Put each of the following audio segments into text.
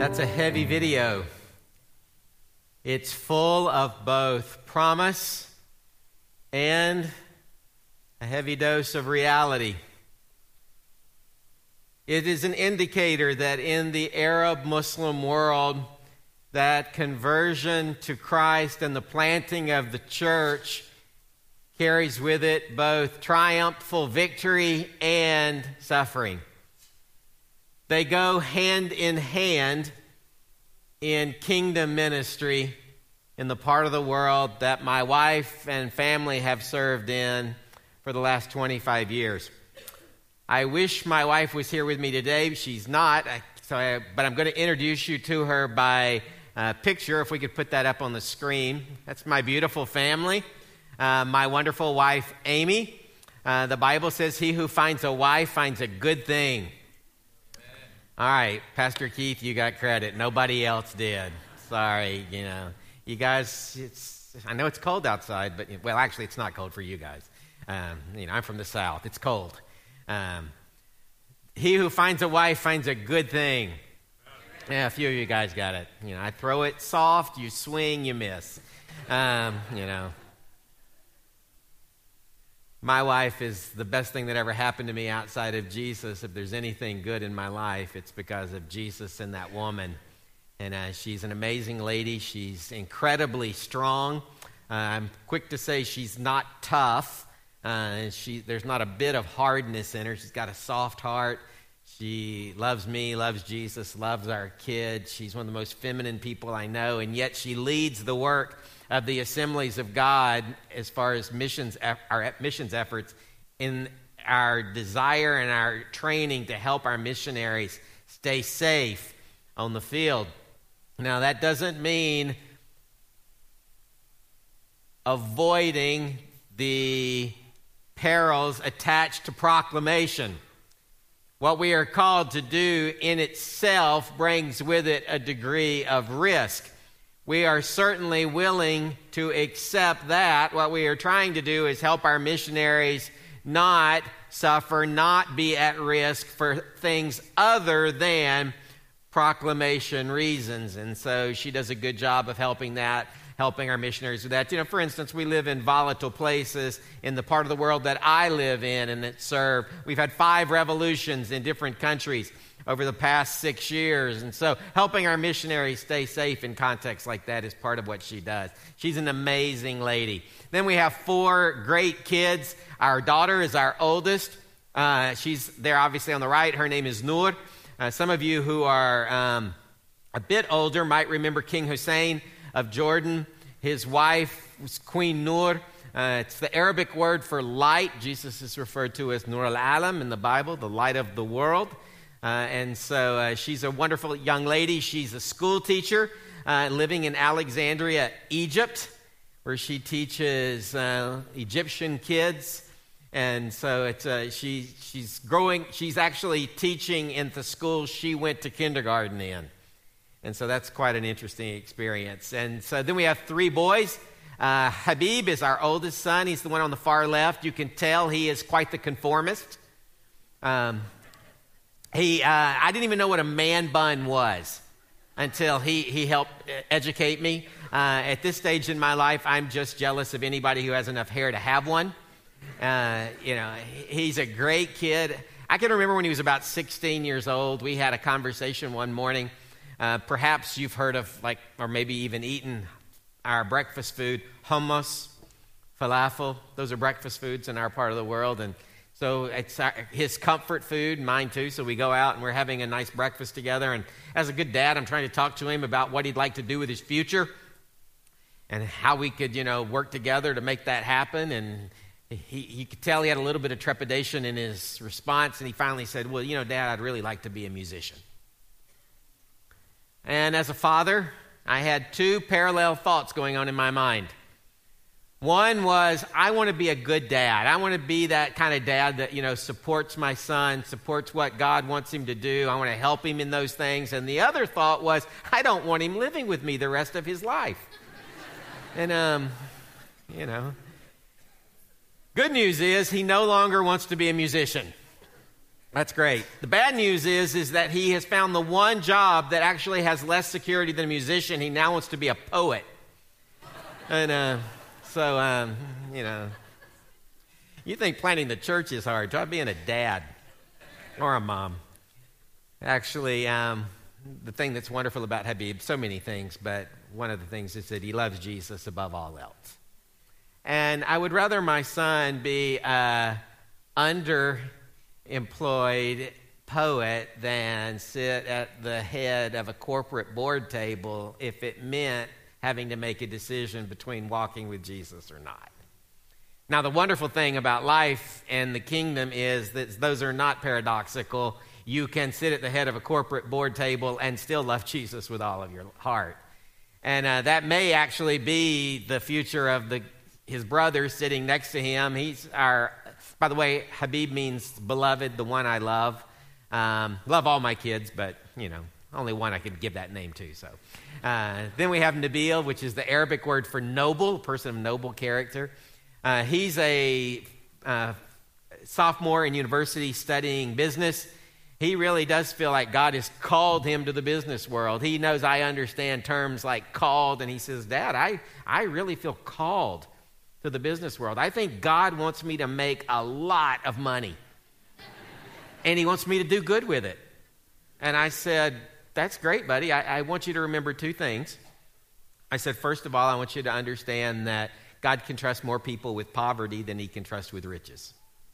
That's a heavy video. It's full of both promise and a heavy dose of reality. It is an indicator that in the Arab Muslim world, that conversion to Christ and the planting of the church carries with it both triumphal victory and suffering. They go hand in hand in kingdom ministry in the part of the world that my wife and family have served in for the last 25 years. I wish my wife was here with me today. She's not, but I'm going to introduce you to her by picture, if we could put that up on the screen. That's my beautiful family. My wonderful wife, Amy. The Bible says, he who finds a wife finds a good thing. All right, Pastor Keith, you got credit. Nobody else did. Sorry, you guys, I know it's cold outside, but, well, actually, it's not cold for you guys. I'm from the South. It's cold. He who finds a wife finds a good thing. Yeah, a few of you guys got it. I throw it soft, you swing, you miss. My wife is the best thing that ever happened to me outside of Jesus. If there's anything good in my life, it's because of Jesus and that woman. And she's an amazing lady. She's incredibly strong. I'm quick to say she's not tough. There's not a bit of hardness in her. She's got a soft heart. She loves me, loves Jesus, loves our kids. She's one of the most feminine people I know, and yet she leads the work of the Assemblies of God as far as our missions efforts in our desire and our training to help our missionaries stay safe on the field. Now, that doesn't mean avoiding the perils attached to proclamation. What we are called to do in itself brings with it a degree of risk. We are certainly willing to accept that. What we are trying to do is help our missionaries not suffer, not be at risk for things other than proclamation reasons. And so she does a good job of helping our missionaries with that. For instance, we live in volatile places in the part of the world that I live in and that serve. We've had 5 revolutions in different countries over the past 6 years. And so helping our missionaries stay safe in contexts like that is part of what she does. She's an amazing lady. Then we have 4 great kids. Our daughter is our oldest. She's there obviously on the right. Her name is Noor. Some of you who are a bit older might remember King Hussein of Jordan. His wife was Queen Noor. It's the Arabic word for light. Jesus is referred to as Nur al-Alam in the Bible, the light of the world. And so she's a wonderful young lady. She's a school teacher living in Alexandria, Egypt, where she teaches Egyptian kids. And so she's growing. She's actually teaching in the school she went to kindergarten in. And so that's quite an interesting experience. And so then we have 3 boys. Habib is our oldest son. He's the one on the far left. You can tell he is quite the conformist. I didn't even know what a man bun was until he helped educate me. At this stage in my life, I'm just jealous of anybody who has enough hair to have one. He's a great kid. I can remember when he was about 16 years old, we had a conversation one morning. Perhaps you've heard of, or maybe even eaten our breakfast food, hummus, falafel. Those are breakfast foods in our part of the world. And so it's his comfort food, mine too. So we go out and we're having a nice breakfast together. And as a good dad, I'm trying to talk to him about what he'd like to do with his future and how we could, work together to make that happen. And you could tell he had a little bit of trepidation in his response. And he finally said, well, Dad, I'd really like to be a musician. And as a father, I had 2 parallel thoughts going on in my mind. One was, I want to be a good dad. I want to be that kind of dad that, supports my son, supports what God wants him to do. I want to help him in those things. And the other thought was, I don't want him living with me the rest of his life. And, good news is he no longer wants to be a musician. That's great. The bad news is that he has found the one job that actually has less security than a musician. He now wants to be a poet. And so, you think planting the church is hard. Try being a dad or a mom. Actually, the thing that's wonderful about Habib, so many things, but one of the things is that he loves Jesus above all else. And I would rather my son be underemployed poet than sit at the head of a corporate board table if it meant having to make a decision between walking with Jesus or not. Now, the wonderful thing about life and the kingdom is that those are not paradoxical. You can sit at the head of a corporate board table and still love Jesus with all of your heart. And that may actually be the future of his brother sitting next to him. By the way, Habib means beloved, the one I love. Love all my kids, but, only one I could give that name to. So, then we have Nabil, which is the Arabic word for noble, a person of noble character. He's a sophomore in university studying business. He really does feel like God has called him to the business world. He knows I understand terms like called, and he says, Dad, I really feel called to the business world. I think God wants me to make a lot of money, and he wants me to do good with it. And I said, that's great, buddy. I want you to remember two things. I said, first of all, I want you to understand that God can trust more people with poverty than he can trust with riches.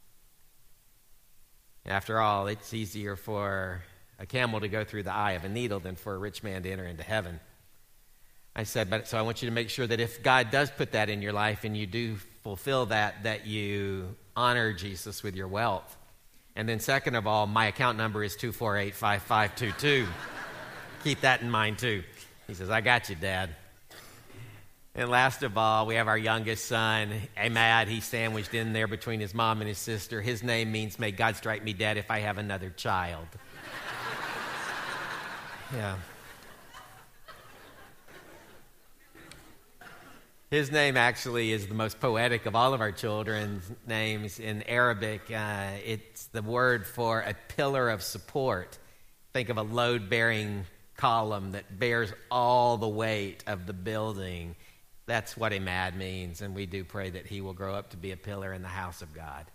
After all, it's easier for a camel to go through the eye of a needle than for a rich man to enter into heaven. I said, so I want you to make sure that if God does put that in your life and you do fulfill that you honor Jesus with your wealth. And then second of all, my account number is 248-5522. Keep that in mind too. He says, I got you, Dad. And last of all, we have our youngest son, Ahmad. He's sandwiched in there between his mom and his sister. His name means, may God strike me dead if I have another child. Yeah. His name actually is the most poetic of all of our children's names. In Arabic, it's the word for a pillar of support. Think of a load-bearing column that bears all the weight of the building. That's what Ahmad means, and we do pray that he will grow up to be a pillar in the house of God.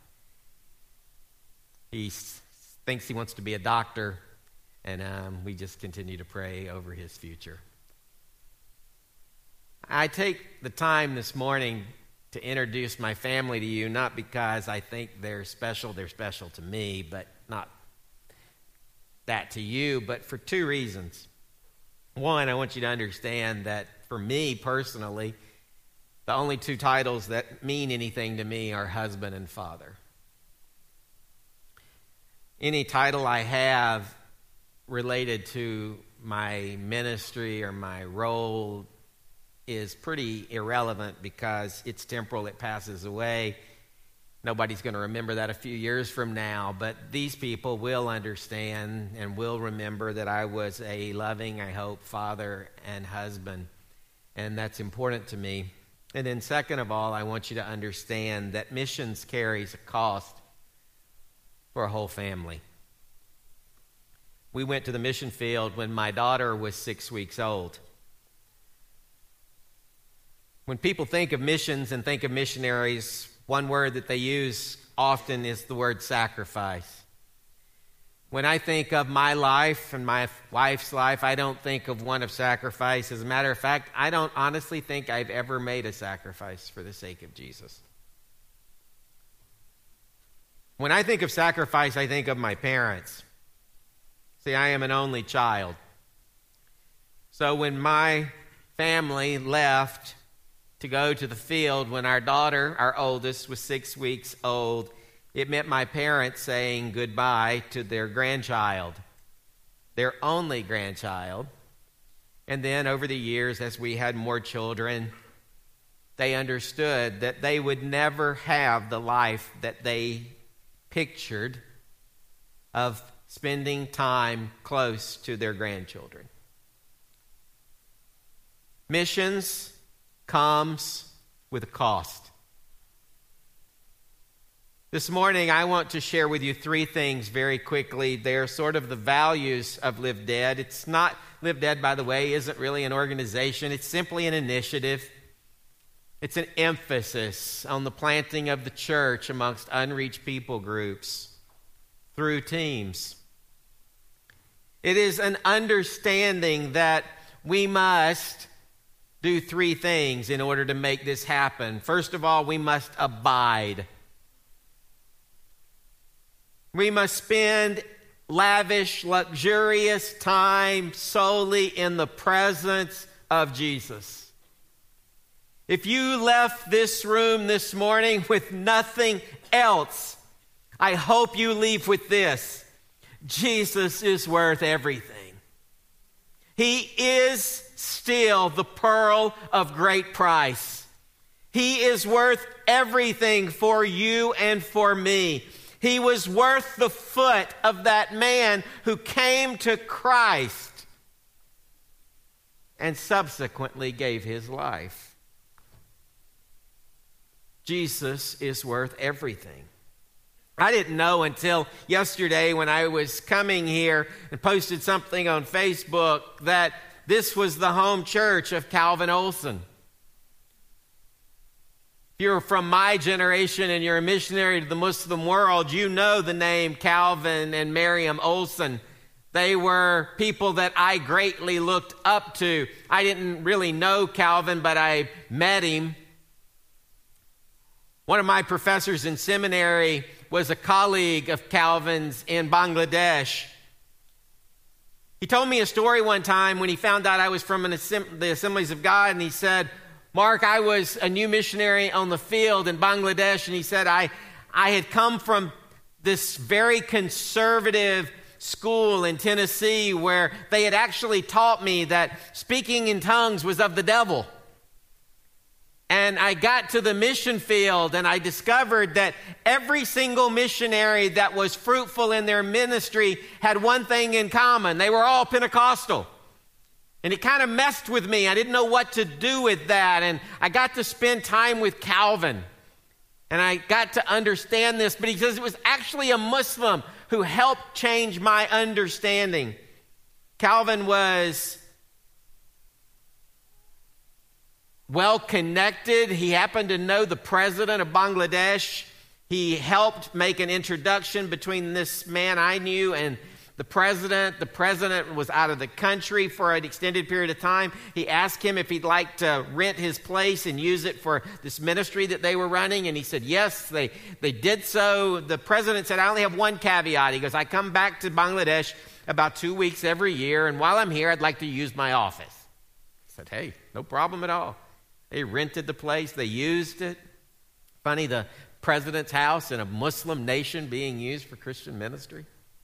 He thinks he wants to be a doctor, and we just continue to pray over his future. I take the time this morning to introduce my family to you, not because I think they're special to me, but not that to you, but for two reasons. One, I want you to understand that for me personally, the only two titles that mean anything to me are husband and father. Any title I have related to my ministry or my role is pretty irrelevant because it's temporal, it passes away. Nobody's going to remember that a few years from now, but these people will understand and will remember that I was a loving, I hope, father and husband, and that's important to me. And then second of all, I want you to understand that missions carries a cost for a whole family. We went to the mission field when my daughter was 6 weeks old. When people think of missions and think of missionaries, one word that they use often is the word sacrifice. When I think of my life and my wife's life, I don't think of one of sacrifice. As a matter of fact, I don't honestly think I've ever made a sacrifice for the sake of Jesus. When I think of sacrifice, I think of my parents. See, I am an only child. So when my family left to go to the field when our daughter, our oldest, was 6 weeks old, it meant my parents saying goodbye to their grandchild, their only grandchild. And then over the years, as we had more children, they understood that they would never have the life that they pictured of spending time close to their grandchildren. Missions comes with a cost. This morning, I want to share with you three things very quickly. They're sort of the values of Live Dead. It's not, Live Dead, by the way, isn't really an organization. It's simply an initiative. It's an emphasis on the planting of the church amongst unreached people groups through teams. It is an understanding that we must do three things in order to make this happen. First of all, we must abide. We must spend lavish, luxurious time solely in the presence of Jesus. If you left this room this morning with nothing else, I hope you leave with this: Jesus is worth everything. He is still the pearl of great price. He is worth everything for you and for me. He was worth the foot of that man who came to Christ and subsequently gave his life. Jesus is worth everything. I didn't know until yesterday when I was coming here and posted something on Facebook that this was the home church of Calvin Olson. If you're from my generation and you're a missionary to the Muslim world, you know the name Calvin and Miriam Olson. They were people that I greatly looked up to. I didn't really know Calvin, but I met him. One of my professors in seminary was a colleague of Calvin's in Bangladesh. He told me a story one time when he found out I was from the Assemblies of God, and he said, "Mark, I was a new missionary on the field in Bangladesh," and he said, I had come from this very conservative school in Tennessee where they had actually taught me that speaking in tongues was of the devil. And I got to the mission field and I discovered that every single missionary that was fruitful in their ministry had one thing in common. They were all Pentecostal. And it kind of messed with me. I didn't know what to do with that. And I got to spend time with Calvin. And I got to understand this. But he says it was actually a Muslim who helped change my understanding. Calvin was well connected. He happened to know the president of Bangladesh. He helped make an introduction between this man I knew and the president. The president was out of the country for an extended period of time. He asked him if he'd like to rent his place and use it for this ministry that they were running. And he said, yes, they did so. The president said, I only have one caveat. He goes, I come back to Bangladesh about 2 weeks every year. And while I'm here, I'd like to use my office. I said, hey, no problem at all. They rented the place. They used it. Funny, the president's house in a Muslim nation being used for Christian ministry.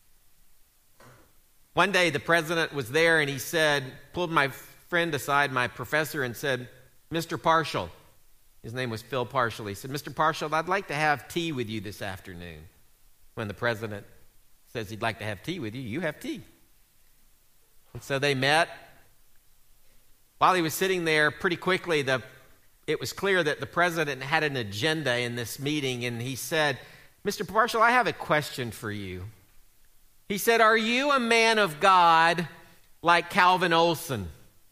One day the president was there and he said, pulled my friend aside, my professor, and said, Mr. Parshall, his name was Phil Parshall. He said, Mr. Parshall, I'd like to have tea with you this afternoon. When the president says he'd like to have tea with you, you have tea. And so they met. While he was sitting there, pretty quickly, it was clear that the president had an agenda in this meeting, and he said, Mr. Parshall, I have a question for you. He said, are you a man of God like Calvin Olson?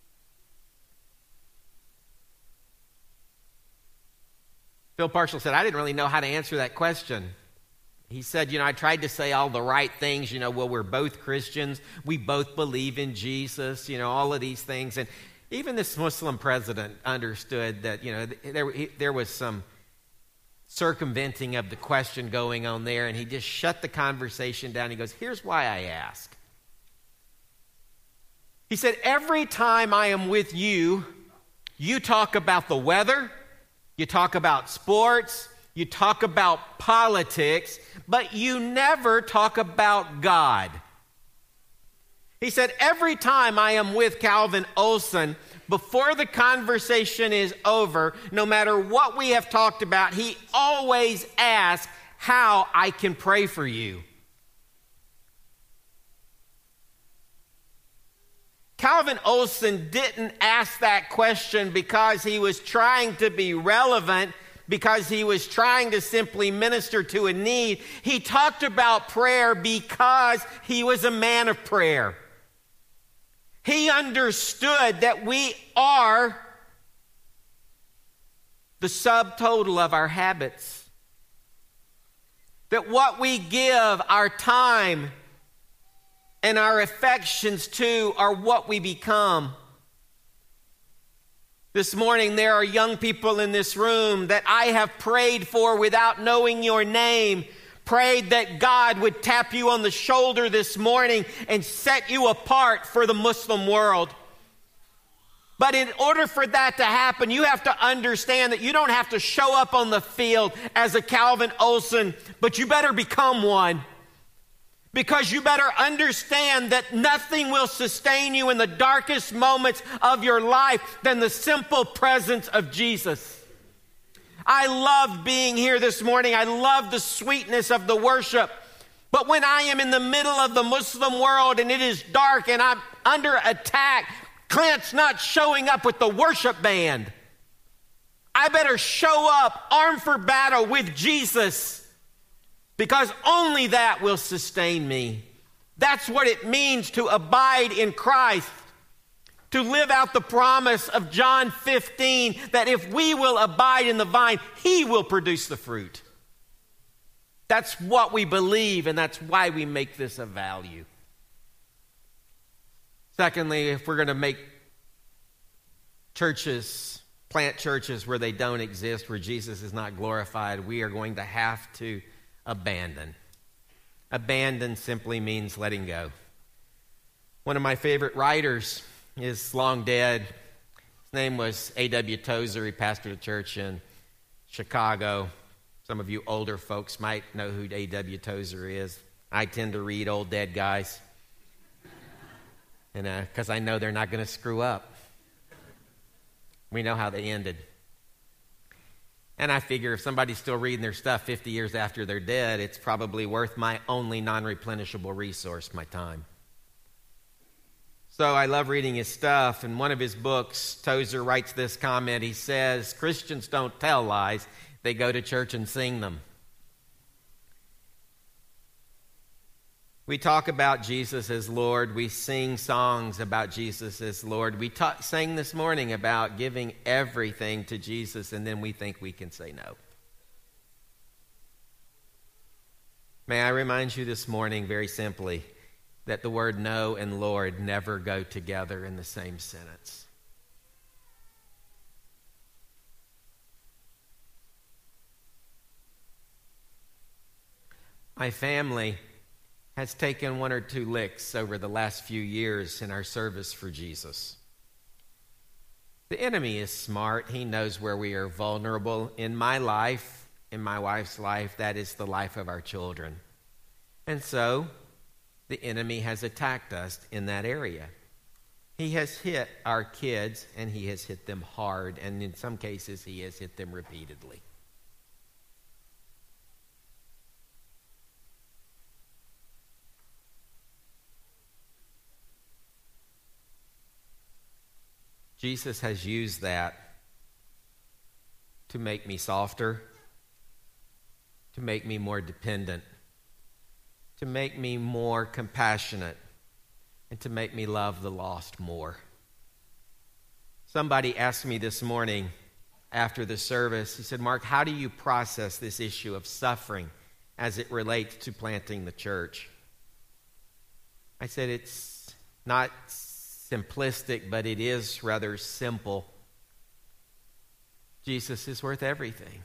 Phil Parshall said, I didn't really know how to answer that question. He said, I tried to say all the right things, well, we're both Christians. We both believe in Jesus, all of these things. And even this Muslim president understood that, there was some circumventing of the question going on there, and he just shut the conversation down. He goes, here's why I ask. He said, every time I am with you, you talk about the weather, you talk about sports, you talk about politics, but you never talk about God. He said, every time I am with Calvin Olson, before the conversation is over, no matter what we have talked about, he always asks how I can pray for you. Calvin Olson didn't ask that question because he was trying to be relevant, because he was trying to simply minister to a need. He talked about prayer because he was a man of prayer. He understood that we are the subtotal of our habits. That what we give our time and our affections to are what we become. This morning, there are young people in this room that I have prayed for without knowing your name. Prayed that God would tap you on the shoulder this morning and set you apart for the Muslim world. But in order for that to happen, you have to understand that you don't have to show up on the field as a Calvin Olson, but you better become one. Because you better understand that nothing will sustain you in the darkest moments of your life than the simple presence of Jesus. I love being here this morning. I love the sweetness of the worship. But when I am in the middle of the Muslim world and it is dark and I'm under attack, Clint's not showing up with the worship band. I better show up armed for battle with Jesus. Because only that will sustain me. That's what it means to abide in Christ. To live out the promise of John 15, that if we will abide in the vine, he will produce the fruit. That's what we believe, and that's why we make this a value. Secondly, if we're going to make churches, plant churches where they don't exist, where Jesus is not glorified, we are going to have to abandon. Abandon simply means letting go. One of my favorite writers is long dead. His name was A.W. Tozer. He pastored a church in Chicago. Some of you older folks might know who A.W. Tozer is. I tend to read old dead guys, and because I know they're not going to screw up. We know how they ended. And I figure if somebody's still reading their stuff 50 years after they're dead, it's probably worth my only non-replenishable resource, my time. So I love reading his stuff. In one of his books, Tozer writes this comment. He says, Christians don't tell lies. They go to church and sing them. We talk about Jesus as Lord. We sing songs about Jesus as Lord. We sang this morning about giving everything to Jesus, and then we think we can say no. May I remind you this morning very simply that the word no and Lord never go together in the same sentence. My family has taken one or two licks over the last few years in our service for Jesus. The enemy is smart. He knows where we are vulnerable. In my life, in my wife's life, that is the life of our children. And so, the enemy has attacked us in that area. He has hit our kids, and he has hit them hard, and in some cases, he has hit them repeatedly. Jesus has used that to make me softer, to make me more dependent, to make me more compassionate, and to make me love the lost more. Somebody asked me this morning after the service, he said, Mark, how do you process this issue of suffering as it relates to planting the church? I said, it's not simplistic, but it is rather simple. Jesus is worth everything.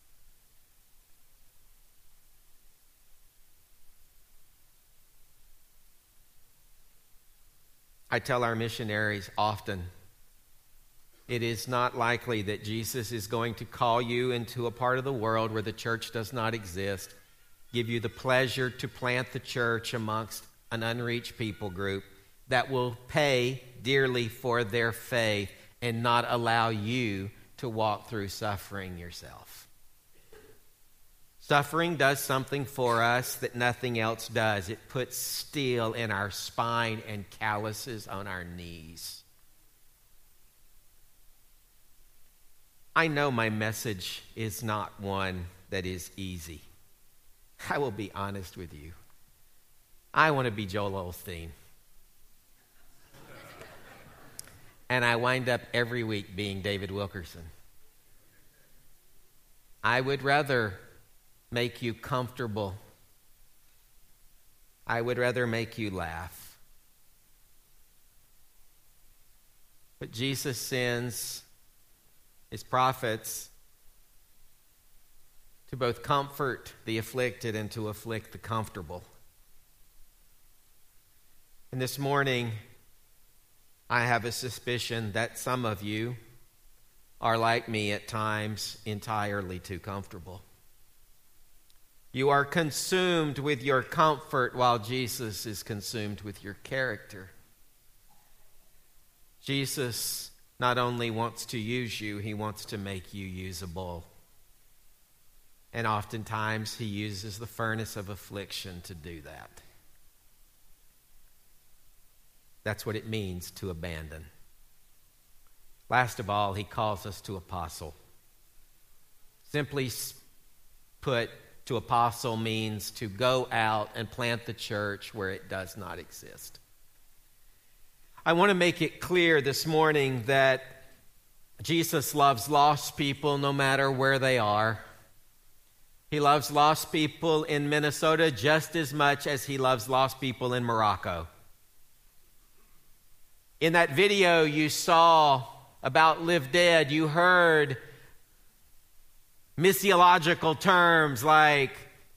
I tell our missionaries often, it is not likely that Jesus is going to call you into a part of the world where the church does not exist, give you the pleasure to plant the church amongst an unreached people group that will pay dearly for their faith and not allow you to walk through suffering yourself. Suffering does something for us that nothing else does. It puts steel in our spine and calluses on our knees. I know my message is not one that is easy. I will be honest with you. I want to be Joel Osteen. And I wind up every week being David Wilkerson. I would rather make you comfortable. I would rather make you laugh. But Jesus sends his prophets to both comfort the afflicted and to afflict the comfortable. And this morning, I have a suspicion that some of you are like me at times, entirely too comfortable. You are consumed with your comfort while Jesus is consumed with your character. Jesus not only wants to use you, he wants to make you usable. And oftentimes he uses the furnace of affliction to do that. That's what it means to abandon. Last of all, he calls us to apostle. Simply put, to apostle means to go out and plant the church where it does not exist. I want to make it clear this morning that Jesus loves lost people no matter where they are. He loves lost people in Minnesota just as much as he loves lost people in Morocco. In that video you saw about Live Dead, you heard missiological terms like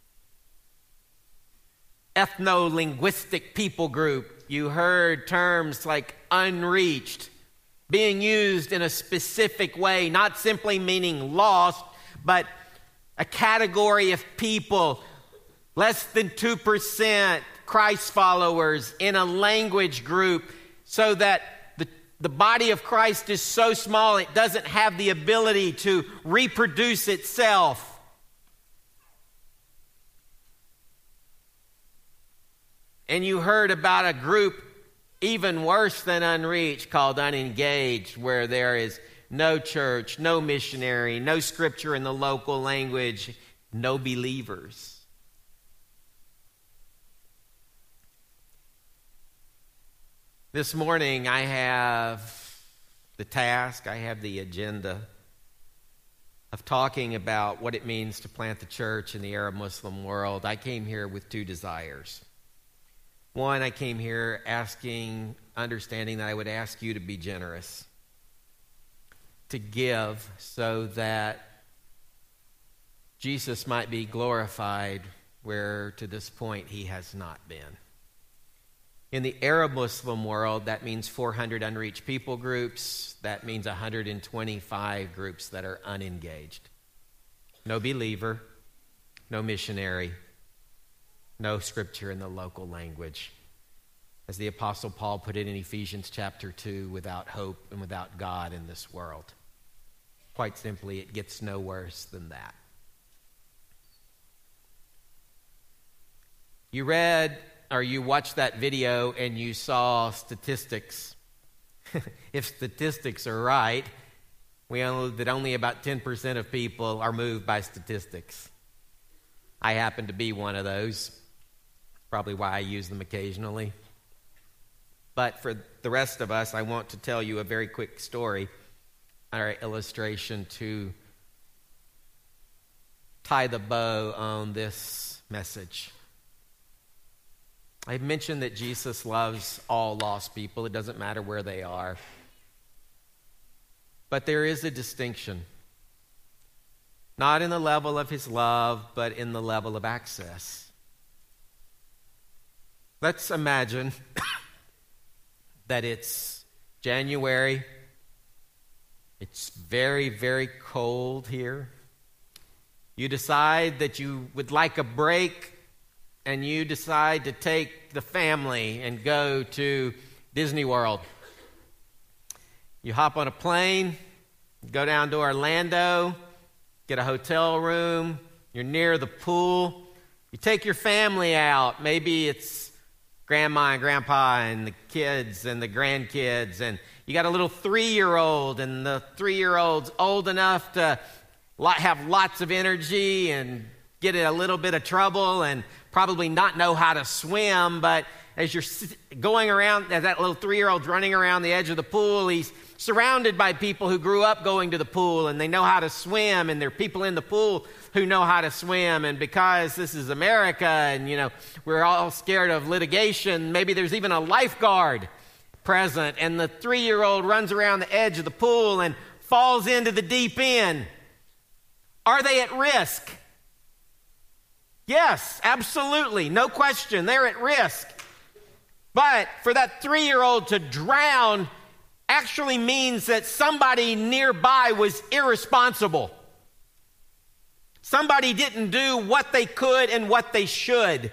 ethno-linguistic people group. You heard terms like unreached being used in a specific way, not simply meaning lost, but a category of people, less than 2% Christ followers in a language group, so that the body of Christ is so small it doesn't have the ability to reproduce itself. And you heard about a group even worse than unreached called unengaged, where there is no church, no missionary, no scripture in the local language, no believers. This morning I have the task, I have the agenda of talking about what it means to plant the church in the Arab Muslim world. I came here with two desires. One, I came here understanding that I would ask you to be generous, to give so that Jesus might be glorified where to this point he has not been. In the Arab Muslim world, that means 400 unreached people groups. That means 125 groups that are unengaged. No believer, no missionary, no scripture in the local language. As the Apostle Paul put it in Ephesians chapter 2, without hope and without God in this world. Quite simply, it gets no worse than that. You read or you watched that video and you saw statistics. If statistics are right, that only about 10% of people are moved by statistics. I happen to be one of those. Probably why I use them occasionally. But for the rest of us, I want to tell you a very quick story or illustration to tie the bow on this message. I've mentioned that Jesus loves all lost people. It doesn't matter where they are. But there is a distinction. Not in the level of his love, but in the level of access. Let's imagine that it's January. It's very, very cold here. You decide that you would like a break, and you decide to take the family and go to Disney World. You hop on a plane, go down to Orlando, get a hotel room, you're near the pool. You take your family out. Maybe it's grandma and grandpa and the kids and the grandkids, and you got a little 3-year-old, and the 3-year-old's old enough to have lots of energy and get in a little bit of trouble and probably not know how to swim. But as you're going around, as that little 3-year-old's running around the edge of the pool, he's surrounded by people who grew up going to the pool, and they know how to swim, and there are people in the pool who know how to swim. And because this is America, and we're all scared of litigation, maybe there's even a lifeguard present, and the 3-year-old runs around the edge of the pool and falls into the deep end. Are they at risk? Yes, absolutely, no question, they're at risk. But for that 3-year-old to drown actually means that somebody nearby was irresponsible. Somebody didn't do what they could and what they should.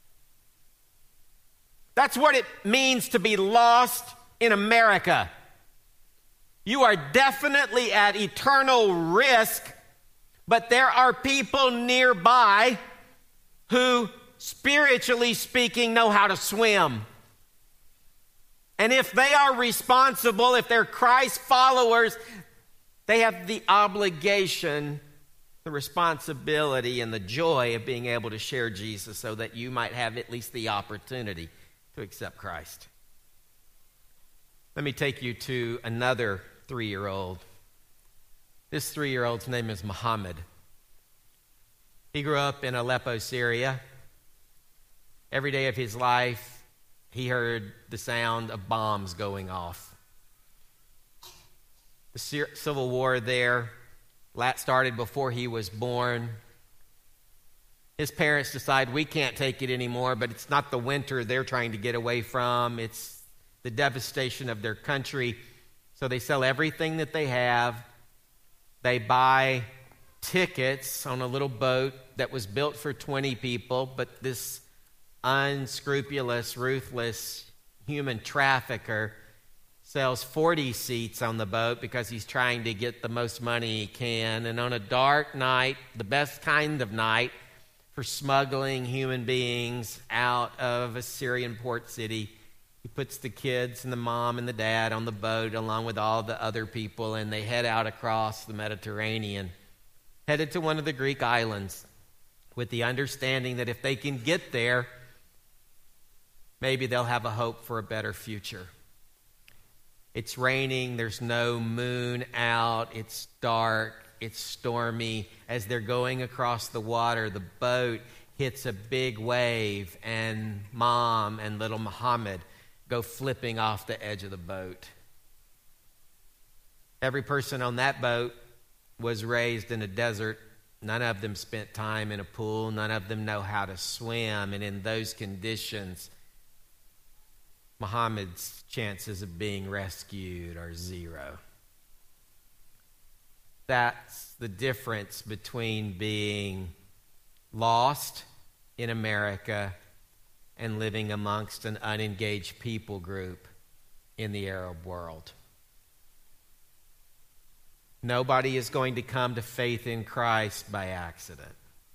That's what it means to be lost in America. You are definitely at eternal risk, but there are people nearby who, spiritually speaking, know how to swim. And if they are responsible, if they're Christ followers, they have the obligation, the responsibility, and the joy of being able to share Jesus so that you might have at least the opportunity to accept Christ. Let me take you to another 3-year-old. This 3-year-old's name is Muhammad. He grew up in Aleppo, Syria. Every day of his life, he heard the sound of bombs going off. The civil war there started before he was born. His parents decide we can't take it anymore, but it's not the winter they're trying to get away from. It's the devastation of their country. So they sell everything that they have. They buy tickets on a little boat that was built for 20 people, but this unscrupulous, ruthless human trafficker sells 40 seats on the boat because he's trying to get the most money he can. And on a dark night, the best kind of night for smuggling human beings out of a Syrian port city, he puts the kids and the mom and the dad on the boat along with all the other people, and they head out across the Mediterranean, headed to one of the Greek islands with the understanding that if they can get there, maybe they'll have a hope for a better future. It's raining, there's no moon out, it's dark, it's stormy. As they're going across the water, the boat hits a big wave, and Mom and little Muhammad go flipping off the edge of the boat. Every person on that boat was raised in a desert. None of them spent time in a pool. None of them know how to swim. And in those conditions, Muhammad's chances of being rescued are 0. That's the difference between being lost in America and living amongst an unengaged people group in the Arab world. Nobody is going to come to faith in Christ by accident.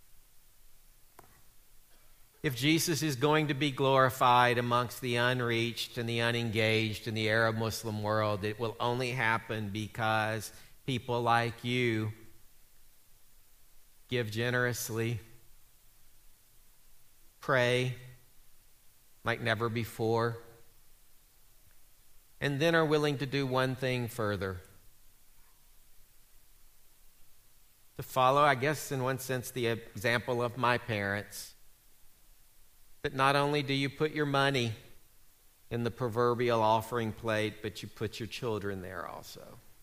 If Jesus is going to be glorified amongst the unreached and the unengaged in the Arab Muslim world, it will only happen because people like you give generously, pray like never before, and then are willing to do one thing further. To follow, I guess, in one sense, the example of my parents. That not only do you put your money in the proverbial offering plate, but you put your children there also.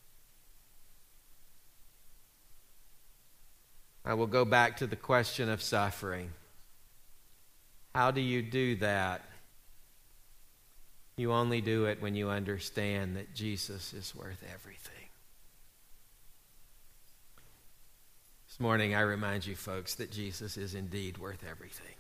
I will go back to the question of suffering. How do you do that? You only do it when you understand that Jesus is worth everything. This morning I remind you folks that Jesus is indeed worth everything.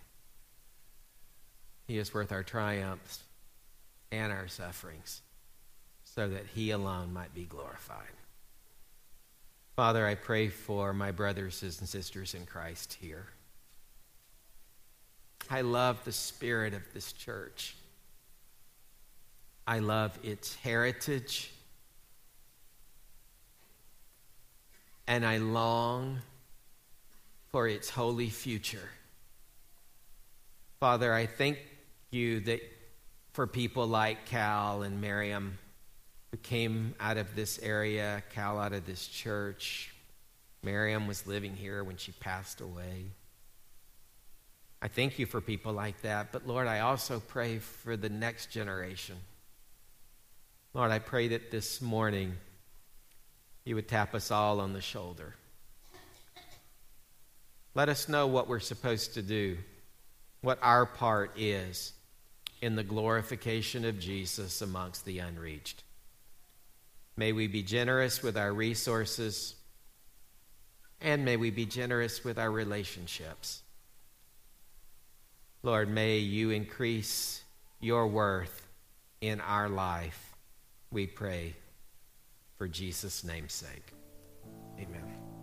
He is worth our triumphs and our sufferings so that he alone might be glorified. Father, I pray for my brothers and sisters in Christ here. I love the spirit of this church. I love its heritage and I long for its holy future. Father, I thank you that for people like Cal and Miriam who came out of this area, Cal out of this church. Miriam was living here when she passed away. I thank you for people like that, but Lord, I also pray for the next generation. Lord, I pray that this morning you would tap us all on the shoulder. Let us know what we're supposed to do, what our part is in the glorification of Jesus amongst the unreached. May we be generous with our resources, and may we be generous with our relationships. Lord, may you increase your worth in our life, we pray, for Jesus' name's sake. Amen.